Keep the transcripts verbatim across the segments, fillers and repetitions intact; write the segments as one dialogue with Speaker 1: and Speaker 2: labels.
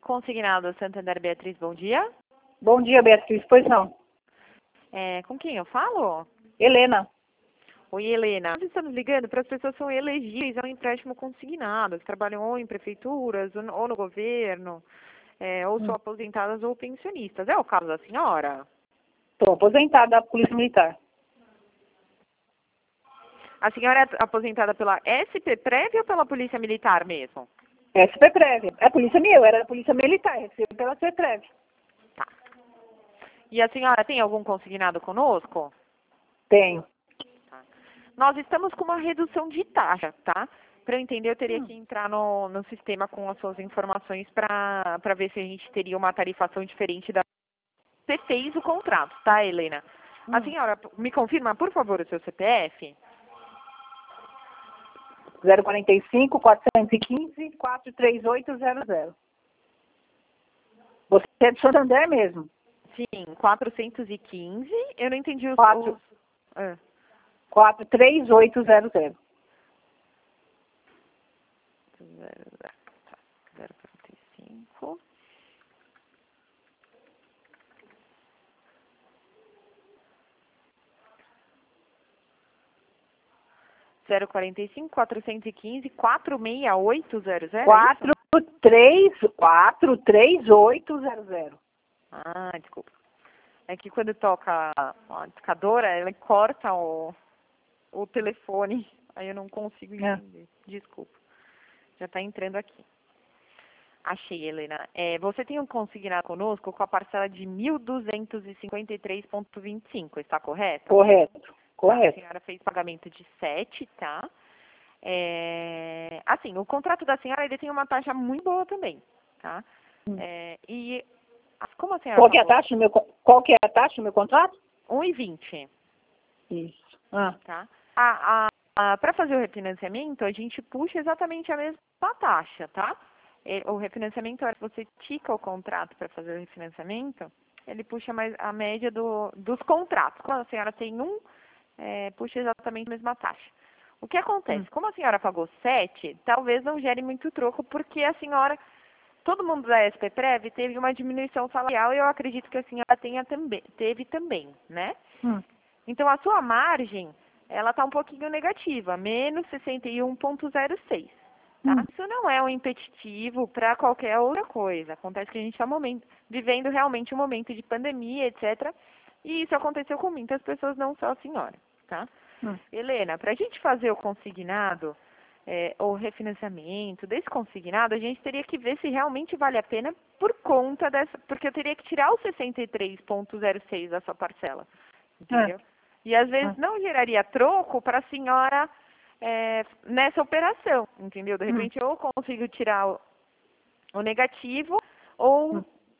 Speaker 1: Consignado Santander Beatriz, bom dia.
Speaker 2: Bom dia, Beatriz. Pois não.
Speaker 1: É, com quem eu falo?
Speaker 2: Helena.
Speaker 1: Oi, Helena. Nós estamos ligando para as pessoas que são elegíveis ao empréstimo consignado, que trabalham ou em prefeituras, ou no, ou no governo, é, ou são
Speaker 2: Hum.
Speaker 1: aposentadas ou pensionistas. É o caso da senhora?
Speaker 2: Estou aposentada da Polícia Militar.
Speaker 1: A senhora é aposentada pela S P Prev ou pela Polícia Militar mesmo?
Speaker 2: S P Prev. É a Polícia Militar. Eu era da Polícia Militar. Recebo pela S P Prev.
Speaker 1: Tá. E a senhora tem algum consignado conosco?
Speaker 2: Tenho.
Speaker 1: Tá. Nós estamos com uma redução de taxa, tá? Para eu entender, eu teria
Speaker 2: Hum.
Speaker 1: que entrar no, no sistema com as suas informações para para ver se a gente teria uma tarifação diferente da... Você fez o contrato, tá, Helena? A
Speaker 2: Hum.
Speaker 1: senhora me confirma, por favor, o seu C P F?
Speaker 2: zero quarenta e cinco, quatrocentos e quinze, quatrocentos e trinta e oito zero zero. Você é de Santander mesmo?
Speaker 1: Sim, quatrocentos e quinze. Eu não entendi os...
Speaker 2: Quatro.
Speaker 1: os ah.
Speaker 2: quatrocentos e trinta e oito zero zero.
Speaker 1: zero quarenta e cinco. zero quarenta e cinco, quatrocentos e quinze, quatrocentos e sessenta e oito zero zero, é isso?
Speaker 2: quatrocentos e trinta, quatrocentos e trinta e oito zero zero.
Speaker 1: Ah, desculpa. É que quando toca a discadora, ela corta o, o telefone, aí eu não consigo entender. É. Desculpa. Já está entrando aqui. Achei, Helena. É, você tem um consignado conosco com a parcela de mil duzentos e cinquenta e três vírgula vinte e cinco, está correto?
Speaker 2: Correto. Correto.
Speaker 1: Tá, a senhora fez pagamento de sete, tá? É, assim, o contrato da senhora, ele tem uma taxa muito boa também, tá?
Speaker 2: Hum.
Speaker 1: É, e como a senhora
Speaker 2: Qual que é a
Speaker 1: falou?
Speaker 2: taxa do meu, qual que é a taxa do meu contrato?
Speaker 1: um e vinte.
Speaker 2: Isso. Ah.
Speaker 1: Tá? A, a, a, para fazer o refinanciamento, a gente puxa exatamente a mesma taxa, tá? E, o refinanciamento, a hora que você tica o contrato para fazer o refinanciamento, ele puxa mais a média do, dos contratos. Quando a senhora tem um, é, puxa exatamente a mesma taxa. O que acontece?
Speaker 2: Hum.
Speaker 1: Como a senhora pagou sete, talvez não gere muito troco, porque a senhora, todo mundo da S P Prev teve uma diminuição salarial e eu acredito que a senhora tenha também, teve também, né?
Speaker 2: Hum.
Speaker 1: Então, a sua margem, ela está um pouquinho negativa, menos sessenta e um vírgula zero seis. Tá?
Speaker 2: Hum.
Speaker 1: Isso não é um impeditivo para qualquer outra coisa. Acontece que a gente está vivendo realmente um momento de pandemia, etcétera. E isso aconteceu com muitas pessoas, não só a senhora. Tá?
Speaker 2: Hum.
Speaker 1: Helena, para a gente fazer o consignado, é, ou refinanciamento desse consignado, a gente teria que ver se realmente vale a pena por conta dessa... Porque eu teria que tirar os sessenta e três vírgula zero seis da sua parcela. Entendeu?
Speaker 2: Ah.
Speaker 1: E às vezes
Speaker 2: Ah.
Speaker 1: não geraria troco para a senhora é, nessa operação, entendeu? De repente
Speaker 2: Hum.
Speaker 1: eu consigo tirar o, o negativo ou
Speaker 2: Hum.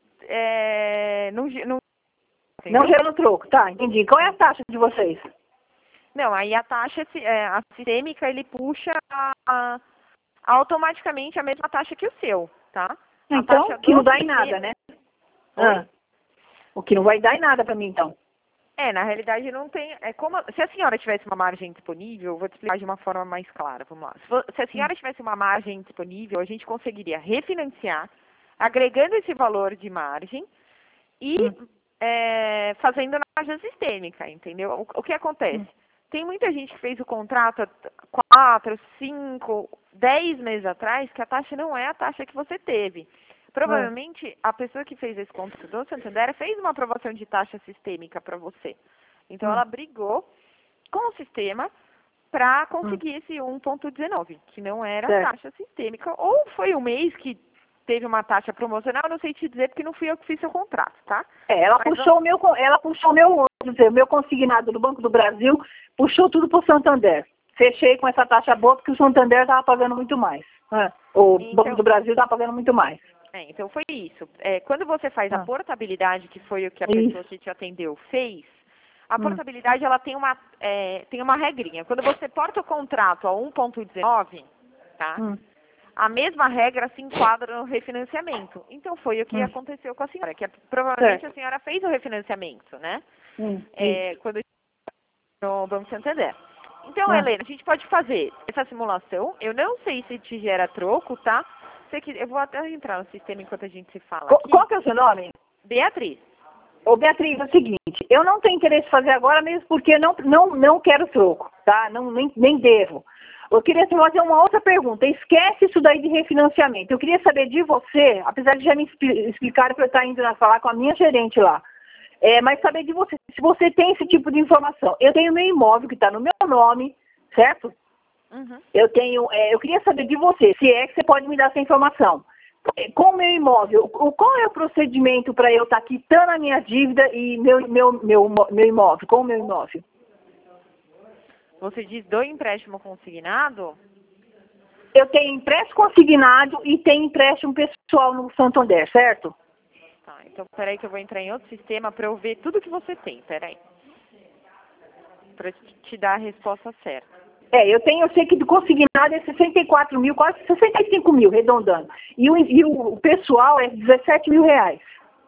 Speaker 1: é, não, não,
Speaker 2: Não gerando troco, tá? Entendi. Qual é a taxa de vocês?
Speaker 1: não, aí a taxa é, a sistêmica ele puxa a, a, automaticamente a mesma taxa que o seu, tá? A
Speaker 2: Então,
Speaker 1: taxa
Speaker 2: que
Speaker 1: do
Speaker 2: não dá em
Speaker 1: sistema...
Speaker 2: nada, né?
Speaker 1: Oi?
Speaker 2: Ah. O que não vai dar em nada para mim, então.
Speaker 1: É, na realidade não tem. É como se a senhora tivesse uma margem disponível, eu vou te explicar de uma forma mais clara. Vamos lá. Se, for, se a senhora
Speaker 2: Hum.
Speaker 1: tivesse uma margem disponível, a gente conseguiria refinanciar, agregando esse valor de margem e
Speaker 2: Hum.
Speaker 1: é, fazendo na margem sistêmica, entendeu? O, o que acontece?
Speaker 2: Hum.
Speaker 1: Tem muita gente que fez o contrato há quatro, cinco, dez meses atrás, que a taxa não é a taxa que você teve. Provavelmente, a pessoa que fez esse contrato do Santander fez uma aprovação de taxa sistêmica para você. Então,
Speaker 2: Hum.
Speaker 1: ela brigou com o sistema para
Speaker 2: Hum.
Speaker 1: conseguir esse um vírgula dezenove, que não era
Speaker 2: Certo.
Speaker 1: taxa sistêmica. Ou foi um mês que teve uma taxa promocional, não sei te dizer, porque não fui eu que fiz seu contrato, tá?
Speaker 2: É, ela
Speaker 1: Mas
Speaker 2: puxou o meu, ela puxou o meu, quer dizer, o meu consignado do Banco do Brasil, puxou tudo para o Santander. Fechei com essa taxa boa porque o Santander estava pagando muito mais. Ah. O
Speaker 1: Então,
Speaker 2: Banco do Brasil estava pagando muito mais.
Speaker 1: É, então foi isso. É, quando você faz a
Speaker 2: Ah.
Speaker 1: portabilidade, que foi o que a
Speaker 2: Isso.
Speaker 1: pessoa que te atendeu fez, a
Speaker 2: Hum.
Speaker 1: portabilidade ela tem uma, é, tem uma regrinha. Quando você porta o contrato a um vírgula dezenove, tá?
Speaker 2: Hum.
Speaker 1: A mesma regra se enquadra no refinanciamento. Então foi o que
Speaker 2: Hum.
Speaker 1: aconteceu com a senhora, que é, provavelmente
Speaker 2: Certo.
Speaker 1: a senhora fez o refinanciamento, né?
Speaker 2: Hum.
Speaker 1: É,
Speaker 2: Isso.
Speaker 1: quando no Banco Santander. Então,
Speaker 2: Ah.
Speaker 1: Helena, a gente pode fazer essa simulação. Eu não sei se te gera troco, tá? você que eu vou até entrar no sistema enquanto a gente se fala
Speaker 2: Qual,
Speaker 1: aqui.
Speaker 2: qual que é o seu nome?
Speaker 1: Beatriz.
Speaker 2: Ô, Beatriz, é o seguinte, eu não tenho interesse em fazer agora mesmo porque não, não, não quero troco, tá? Não, nem, nem devo. Eu queria fazer uma outra pergunta. Esquece isso daí de refinanciamento. Eu queria saber de você, apesar de já me expli- explicar que eu estar indo falar com a minha gerente lá, é, mas saber de você, se você tem esse tipo de informação. Eu tenho meu imóvel que está no meu nome, certo?
Speaker 1: Uhum.
Speaker 2: Eu tenho, é, eu queria saber de você, se é que você pode me dar essa informação. Com o meu imóvel, o- qual é o procedimento para eu estar quitando a minha dívida e meu, meu, meu, meu imóvel, com o meu imóvel?
Speaker 1: Você diz do empréstimo consignado?
Speaker 2: Eu tenho empréstimo consignado e tenho empréstimo pessoal no Santander, certo?
Speaker 1: Tá, então peraí que eu vou entrar em outro sistema para eu ver tudo que você tem, peraí. Para te dar a resposta certa.
Speaker 2: É, eu tenho, eu sei que do consignado é sessenta e quatro mil, quase sessenta e cinco mil, arredondando. E o, e o pessoal é dezessete mil reais.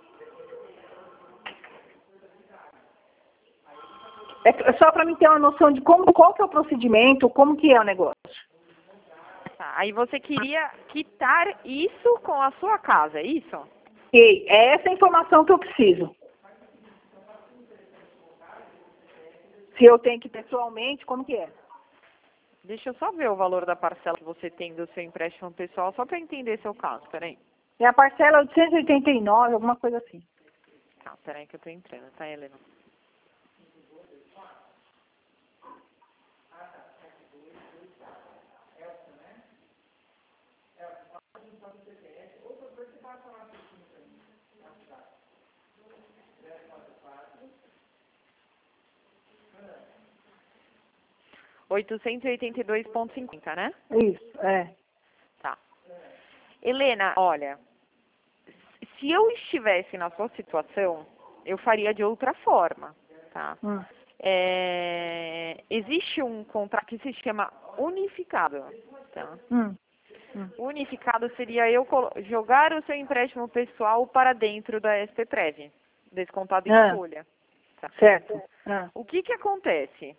Speaker 2: É só para mim ter uma noção de como, qual que é o procedimento, como que é o negócio.
Speaker 1: Tá, aí você queria quitar isso com a sua casa, é isso?
Speaker 2: E é essa a informação que eu preciso. Se eu tenho que ir pessoalmente, como que é?
Speaker 1: Deixa eu só ver o valor da parcela que você tem do seu empréstimo pessoal, só para entender seu caso, peraí.
Speaker 2: É a parcela oitocentos e oitenta e nove, alguma coisa assim.
Speaker 1: Tá, peraí que eu tô entrando, tá, Helena? oitocentos e oitenta e dois vírgula cinquenta, né?
Speaker 2: Isso, é.
Speaker 1: Tá. Helena, olha, se eu estivesse na sua situação, eu faria de outra forma, tá?
Speaker 2: Hum.
Speaker 1: É, existe um contrato que se chama unificado, tá?
Speaker 2: Hum. Hum.
Speaker 1: Unificado seria eu colo- jogar o seu empréstimo pessoal para dentro da S P Prev, descontado em
Speaker 2: Ah.
Speaker 1: folha. Tá?
Speaker 2: Certo. Ah.
Speaker 1: O que que acontece?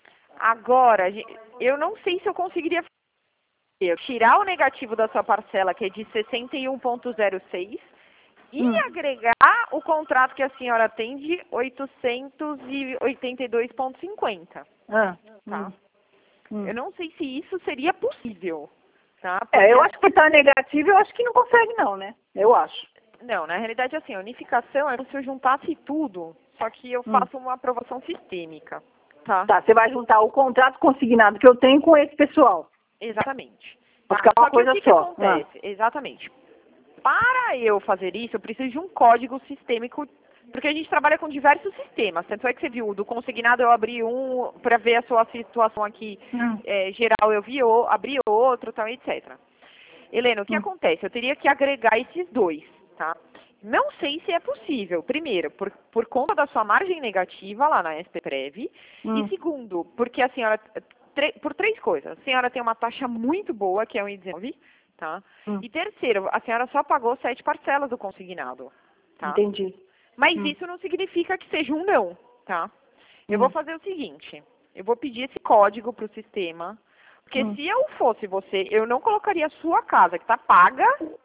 Speaker 1: Agora, ge- eu não sei se eu conseguiria fazer, tirar o negativo da sua parcela, que é de sessenta e um vírgula zero seis, e
Speaker 2: Hum.
Speaker 1: agregar o contrato que a senhora tem de oitocentos e oitenta e dois vírgula cinquenta,
Speaker 2: Ah.
Speaker 1: tá?
Speaker 2: Hum.
Speaker 1: Eu não sei se isso seria possível, tá?
Speaker 2: É, eu
Speaker 1: Porque-
Speaker 2: acho que tá negativo, eu acho que não consegue não, né? Eu acho.
Speaker 1: Não, na realidade, assim, a unificação é como se eu juntasse tudo, só que eu
Speaker 2: Hum.
Speaker 1: faço uma aprovação sistêmica, tá?
Speaker 2: Tá, você vai juntar o contrato consignado que eu tenho com esse pessoal.
Speaker 1: Exatamente.
Speaker 2: Vai
Speaker 1: Tá?
Speaker 2: ficar uma
Speaker 1: Só que
Speaker 2: coisa
Speaker 1: o que, que
Speaker 2: só.
Speaker 1: acontece? Exatamente. Para eu fazer isso, eu preciso de um código sistêmico, porque a gente trabalha com diversos sistemas. Tanto é que você viu, do consignado eu abri um para ver a sua situação aqui
Speaker 2: Hum.
Speaker 1: é, geral, eu vi o, abri outro, tal, etcétera. Helena, o que
Speaker 2: Hum.
Speaker 1: acontece? Eu teria que agregar esses dois, tá? Não sei se é possível. Primeiro, por, por conta da sua margem negativa lá na S P Prev.
Speaker 2: Hum.
Speaker 1: E segundo, porque a senhora, tre- por três coisas. A senhora tem uma taxa muito boa, que é um I dezenove, tá?
Speaker 2: Hum.
Speaker 1: E terceiro, a senhora só pagou sete parcelas do consignado, tá?
Speaker 2: Entendi.
Speaker 1: Mas
Speaker 2: Hum.
Speaker 1: isso não significa que seja um não, tá? Eu
Speaker 2: Hum.
Speaker 1: vou fazer o seguinte, eu vou pedir esse código para o sistema, porque
Speaker 2: Hum.
Speaker 1: se eu fosse você, eu não colocaria a sua casa, que está paga,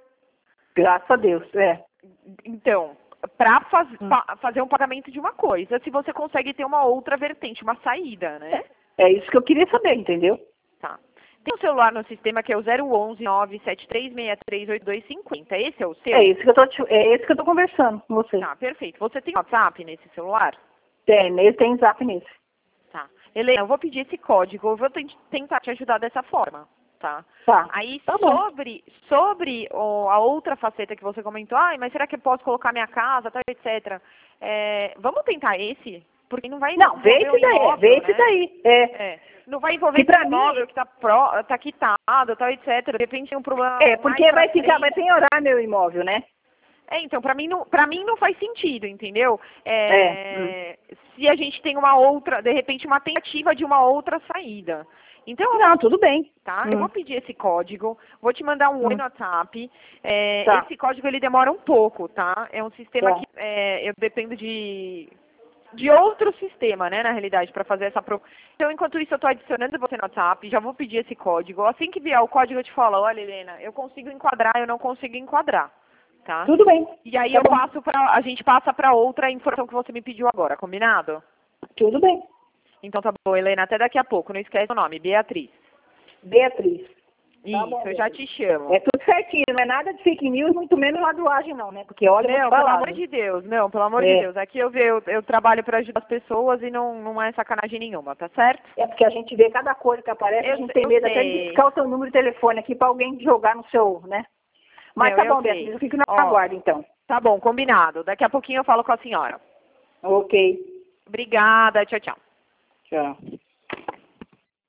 Speaker 2: Graças a Deus, é.
Speaker 1: então, para faz,
Speaker 2: Hum.
Speaker 1: pa- fazer um pagamento de uma coisa, se você consegue ter uma outra vertente, uma saída, né?
Speaker 2: É isso que eu queria saber, entendeu?
Speaker 1: Tá. Tem um celular no sistema que é o zero onze nove sete três seis três oito dois cinco zero. Esse é o seu?
Speaker 2: É isso que eu tô, te- é esse que eu tô conversando com você.
Speaker 1: Tá, perfeito. Você tem WhatsApp nesse celular?
Speaker 2: Tem, nesse tem zap nesse.
Speaker 1: Tá. Helena, eu vou pedir esse código, eu vou ten- tentar te ajudar dessa forma, tá?
Speaker 2: Tá.
Speaker 1: Aí,
Speaker 2: Tá bom.
Speaker 1: sobre, sobre o- a outra faceta que você comentou, ai, mas será que eu posso colocar minha casa, tal, etcétera. É, vamos tentar esse? Porque não vai
Speaker 2: Não, vê
Speaker 1: envolver
Speaker 2: esse
Speaker 1: o
Speaker 2: daí,
Speaker 1: imóvel,
Speaker 2: vê esse
Speaker 1: né?
Speaker 2: daí. É.
Speaker 1: É, não vai envolver
Speaker 2: Que pra
Speaker 1: esse
Speaker 2: mim-
Speaker 1: imóvel que tá, pró, tá quitado, tal, etcétera. De repente tem um problema
Speaker 2: É,
Speaker 1: mais
Speaker 2: porque
Speaker 1: pra
Speaker 2: vai ficar, vai
Speaker 1: frente.
Speaker 2: penhorar meu imóvel, né?
Speaker 1: É, então, pra mim, não, pra mim não faz sentido, entendeu? É,
Speaker 2: É,
Speaker 1: Se a gente tem uma outra, de repente, uma tentativa de uma outra saída. Então,
Speaker 2: Não, tudo bem.
Speaker 1: tá?
Speaker 2: Hum.
Speaker 1: Eu vou pedir esse código, vou te mandar um oi
Speaker 2: Hum.
Speaker 1: no WhatsApp. É,
Speaker 2: Tá.
Speaker 1: Esse código, ele demora um pouco, tá? É um sistema
Speaker 2: Tá.
Speaker 1: que é, eu dependo de de outro sistema, né, na realidade, para fazer essa pro... Então, enquanto isso, eu estou adicionando você no WhatsApp, já vou pedir esse código. Assim que vier o código, eu te falo, olha, Helena, eu consigo enquadrar, eu não consigo enquadrar, tá?
Speaker 2: Tudo bem.
Speaker 1: E aí
Speaker 2: Tá
Speaker 1: eu
Speaker 2: bom.
Speaker 1: passo pra, a gente passa para outra informação que você me pediu agora, combinado?
Speaker 2: Tudo bem.
Speaker 1: Então tá bom, Helena, até daqui a pouco, não esquece o nome, Beatriz.
Speaker 2: Beatriz.
Speaker 1: Isso,
Speaker 2: bom,
Speaker 1: eu já te chamo.
Speaker 2: É tudo certinho, não é nada de fake news, muito menos ladoagem não, né? Porque olha, eu vou
Speaker 1: Não,
Speaker 2: te
Speaker 1: pelo
Speaker 2: falar,
Speaker 1: amor
Speaker 2: né?
Speaker 1: de Deus, não, pelo amor
Speaker 2: É.
Speaker 1: de Deus. Aqui eu, ve- eu, eu trabalho para ajudar as pessoas e não, não é sacanagem nenhuma, tá certo?
Speaker 2: É porque a gente vê cada coisa que aparece,
Speaker 1: Eu
Speaker 2: a gente
Speaker 1: sei-
Speaker 2: tem
Speaker 1: eu
Speaker 2: medo até
Speaker 1: sei.
Speaker 2: de buscar o seu número de telefone aqui para alguém jogar no seu, né? Mas
Speaker 1: Não,
Speaker 2: tá
Speaker 1: eu
Speaker 2: bom,
Speaker 1: sei.
Speaker 2: Beatriz, eu fico na
Speaker 1: Ó,
Speaker 2: aguardo, então.
Speaker 1: Tá bom, combinado. Daqui a pouquinho eu falo com a senhora.
Speaker 2: Ok.
Speaker 1: Obrigada, tchau, tchau.
Speaker 2: Tchau.